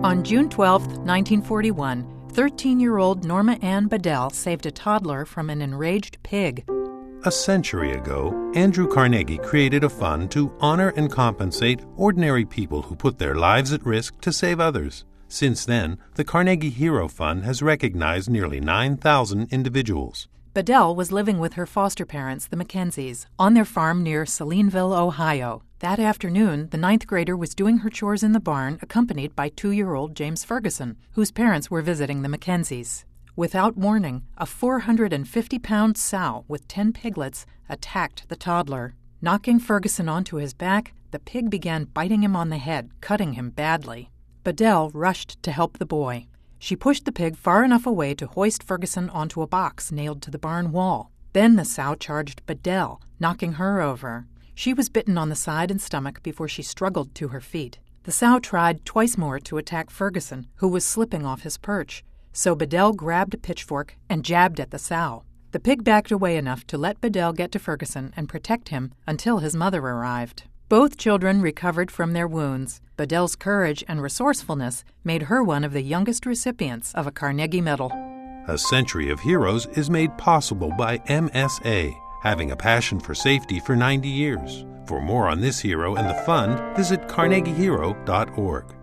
On June 12, 1941, 13-year-old Norma Ann Bedell saved a toddler from an enraged pig. A century ago, Andrew Carnegie created a fund to honor and compensate ordinary people who put their lives at risk to save others. Since then, the Carnegie Hero Fund has recognized nearly 9,000 individuals. Bedell was living with her foster parents, the Mackenzies, on their farm near Salineville, Ohio. That afternoon, the 9th grader was doing her chores in the barn, accompanied by 2-year-old James Ferguson, whose parents were visiting the Mackenzies. Without warning, a 450-pound sow with 10 piglets attacked the toddler. Knocking Ferguson onto his back, the pig began biting him on the head, cutting him badly. Bedell rushed to help the boy. She pushed the pig far enough away to hoist Ferguson onto a box nailed to the barn wall. Then the sow charged Bedell, knocking her over. She was bitten on the side and stomach before she struggled to her feet. The sow tried twice more to attack Ferguson, who was slipping off his perch. So Bedell grabbed a pitchfork and jabbed at the sow. The pig backed away enough to let Bedell get to Ferguson and protect him until his mother arrived. Both children recovered from their wounds. Bedell's courage and resourcefulness made her one of the youngest recipients of a Carnegie Medal. A Century of Heroes is made possible by MSA, having a passion for safety for 90 years. For more on this hero and the fund, visit carnegiehero.org.